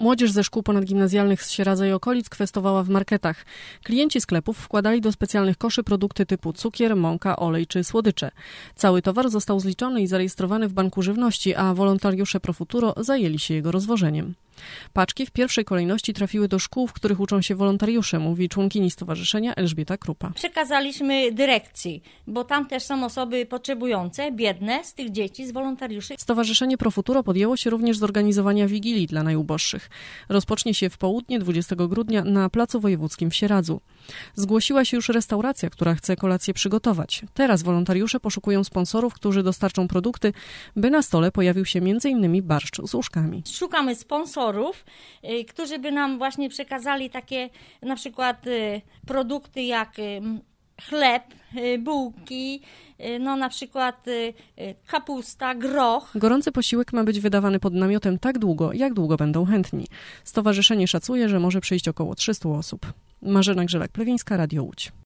Młodzież ze szkół ponadgimnazjalnych z Sieradza i okolic kwestowała w marketach. Klienci sklepów wkładali do specjalnych koszy produkty typu cukier, mąka, olej czy słodycze. Cały towar został zliczony i zarejestrowany w Banku Żywności, a wolontariusze Profuturo zajęli się jego rozwożeniem. Paczki w pierwszej kolejności trafiły do szkół, w których uczą się wolontariusze, mówi członkini stowarzyszenia Elżbieta Krupa. Przekazaliśmy dyrekcji, bo tam też są osoby potrzebujące, biedne z tych dzieci, z wolontariuszy. Stowarzyszenie Profuturo podjęło się również zorganizowania wigilii dla najuboższych. Rozpocznie się w południe 20 grudnia na Placu Wojewódzkim w Sieradzu. Zgłosiła się już restauracja, która chce kolację przygotować. Teraz wolontariusze poszukują sponsorów, którzy dostarczą produkty, by na stole pojawił się m.in. barszcz z uszkami. Szukamy sponsorów, którzy by nam właśnie przekazali takie na przykład produkty jak chleb, bułki, no na przykład kapusta, groch. Gorący posiłek ma być wydawany pod namiotem tak długo, jak długo będą chętni. Stowarzyszenie szacuje, że może przyjść około 300 osób. Marzena Grzelak-Plewińska, Radio Łódź.